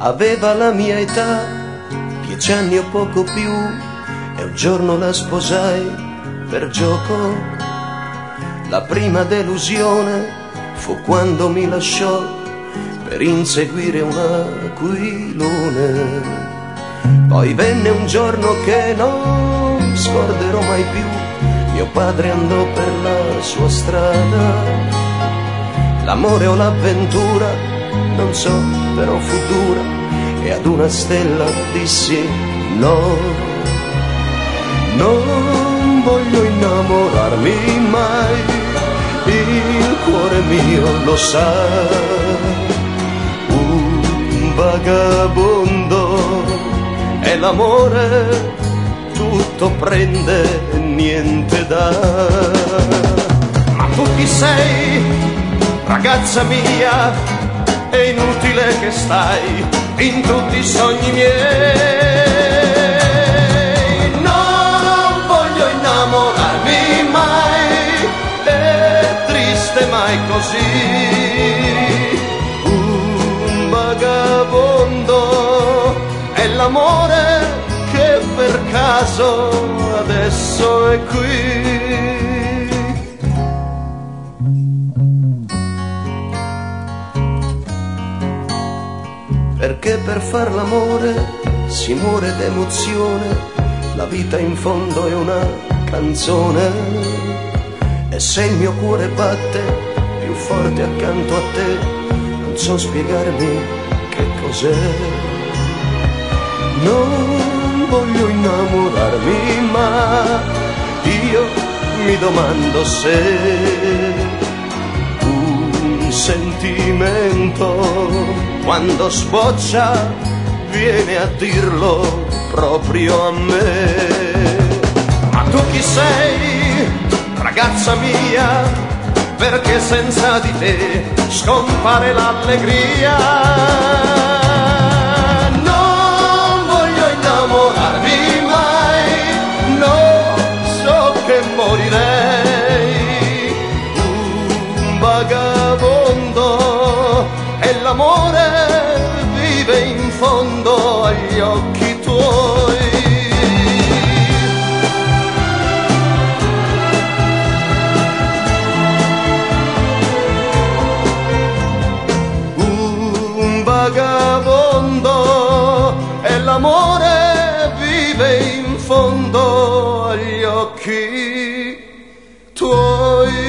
aveva la mia età, 10 anni o poco più, e un giorno la sposai per gioco. La prima delusione fu quando mi lasciò per inseguire un aquilone. Poi venne un giorno che non scorderò mai più, mio padre andò per la sua strada. L'amore o l'avventura, non so, però fu dura, e ad una stella dissi no. Non voglio innamorarmi mai, il cuore mio lo sa. Un vagabondo è l'amore, tutto prende e niente dà. Ma tu chi sei, ragazza mia? È inutile che stai in tutti i sogni miei. Non voglio innamorarmi mai, è triste mai così. Un vagabondo è l'amore che per caso adesso è qui. Perché per far l'amore si muore d'emozione, la vita in fondo è una canzone. E se il mio cuore batte più forte accanto a te, non so spiegarmi che cos'è. Non voglio innamorarmi, ma io mi domando se un sentimento, quando sboccia, viene a dirlo proprio a me. Ma tu chi sei, ragazza mia? Perché senza di te scompare l'allegria? Non voglio innamorarmi mai, no, so che morirei. Un vagabondo e l'amore vive in fondo agli occhi tuoi. Un vagabondo e l'amore vive in fondo agli occhi tuoi.